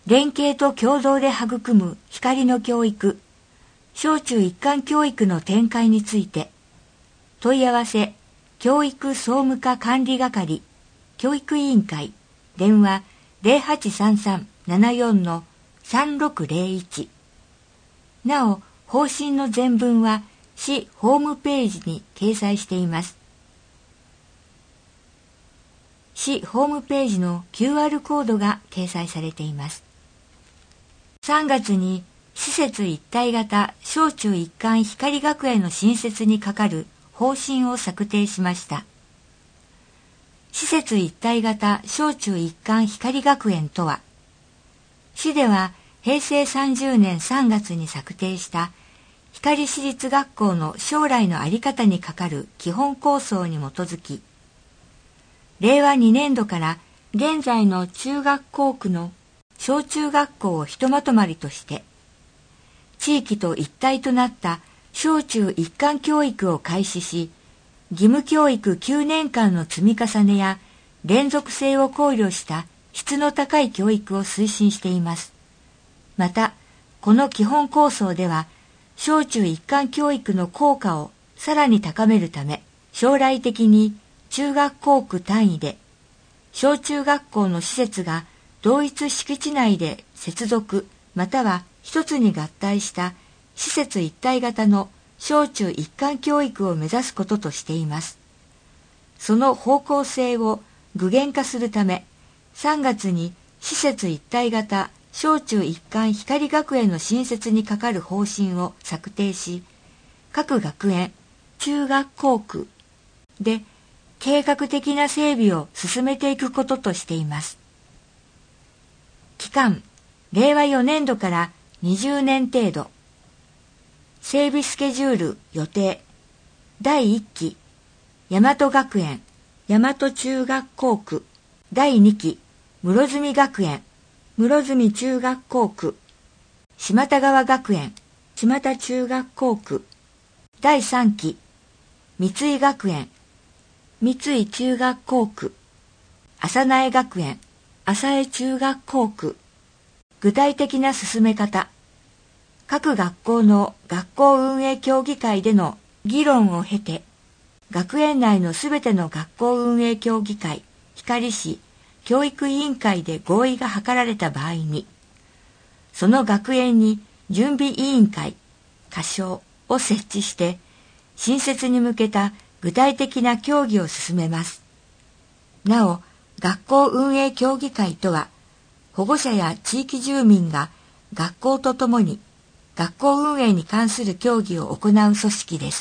連携と共同で育む光の教育、小中一貫教育の展開について、問い合わせ、教育総務課管理係、教育委員会、電話0833-74-3601。なお、方針の全文は市ホームページに掲載しています。市ホームページの QR コードが掲載されています。3月に施設一体型小中一貫光学園の新設に係る方針を策定しました。施設一体型小中一貫光学園とは、市では平成30年3月に策定した光市立学校の将来の在り方に係る基本構想に基づき、令和2年度から現在の中学校区の小中学校をひとまとまりとして、地域と一体となった小中一貫教育を開始し、義務教育9年間の積み重ねや連続性を考慮した質の高い教育を推進しています。また、この基本構想では、小中一貫教育の効果をさらに高めるため、将来的に中学校区単位で、小中学校の施設が同一敷地内で接続または一つに合体した施設一体型の小中一貫教育を目指すこととしています。その方向性を具現化するため、3月に施設一体型小中一貫光学園の新設に係る方針を策定し、各学園、中学校区で計画的な整備を進めていくこととしています。期間、令和4年度から20年程度。整備スケジュール予定。第1期、大和学園、大和中学校区。第2期、室積学園、室積中学校区。島田川学園、島田中学校区。第3期、三井学園、三井中学校区。浅苗学園、浅江中学校区。具体的な進め方。各学校の学校運営協議会での議論を経て、学園内のすべての学校運営協議会、光市、教育委員会で合意が図られた場合に、その学園に準備委員会、仮称を設置して、新設に向けた具体的な協議を進めます。なお、学校運営協議会とは、保護者や地域住民が学校とともに学校運営に関する協議を行う組織です。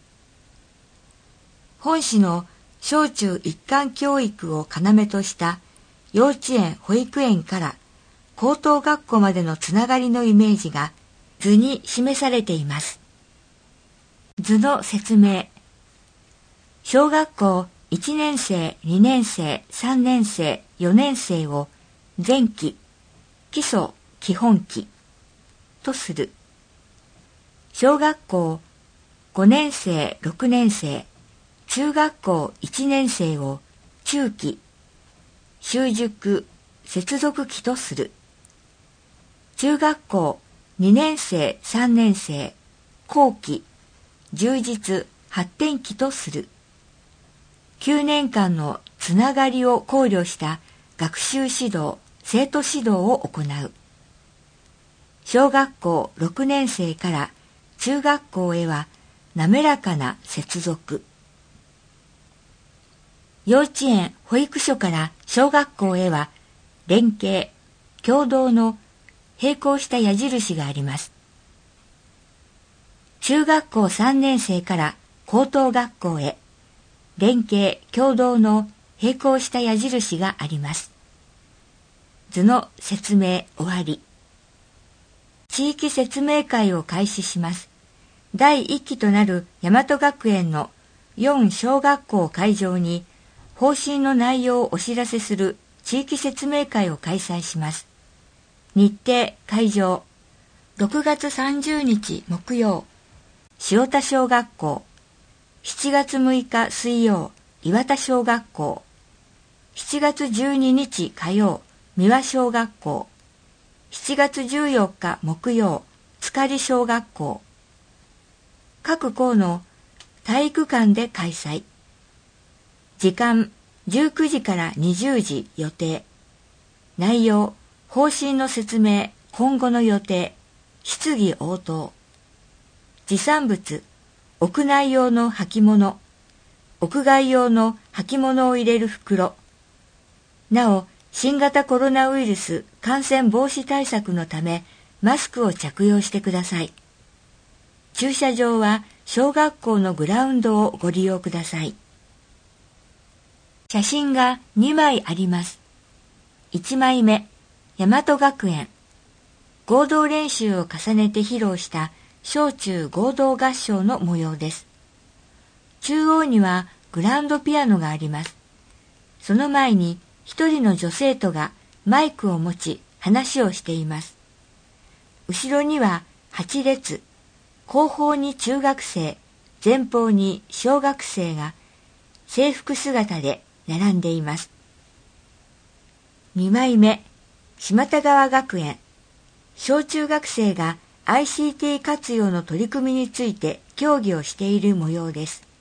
本市の小中一貫教育を要とした幼稚園・保育園から高等学校までのつながりのイメージが図に示されています。図の説明。小学校1年生、2年生、3年生、4年生を前期、基礎、基本期とする。小学校5年生、6年生、中学校1年生を中期、習熟、接続期とする。中学校2年生、3年生、後期、充実、発展期とする。9年間のつながりを考慮した学習指導、生徒指導を行う。小学校6年生から中学校へは滑らかな接続。幼稚園・保育所から小学校へは連携、共同の並行した矢印があります。中学校3年生から高等学校へ連携、共同の並行した矢印があります。図の説明終わり。地域説明会を開始します。第1期となる大和学園の4小学校会場に方針の内容をお知らせする地域説明会を開催します。日程会場6月30日木曜塩田小学校、7月6日水曜岩田小学校、7月12日火曜三輪小学校、 7月14日木曜、塚り小学校。各校の体育館で開催。時間19時から20時予定。内容、方針の説明、今後の予定、質疑応答。持参物、屋内用の履物、屋外用の履物を入れる袋。なお、新型コロナウイルス感染防止対策のため、マスクを着用してください。駐車場は小学校のグラウンドをご利用ください。写真が2枚あります。1枚目、大和学園。合同練習を重ねて披露した小中合同合唱の模様です。中央にはグランドピアノがあります。その前に一人の女生徒がマイクを持ち話をしています。後ろには8列、後方に中学生、前方に小学生が制服姿で並んでいます。2枚目、島田川学園。小中学生が ICT 活用の取り組みについて協議をしている模様です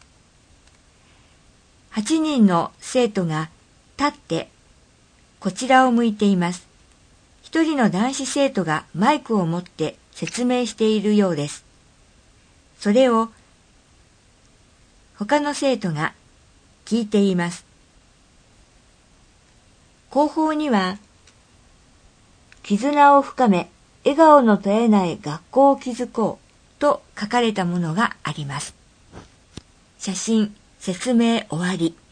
。8人の生徒が立ってこちらを向いています。一人の男子生徒がマイクを持って説明しているようです。それを他の生徒が聞いています。後方には、絆を深め、笑顔の絶えない学校を築こうと書かれたものがあります。写真、説明終わり。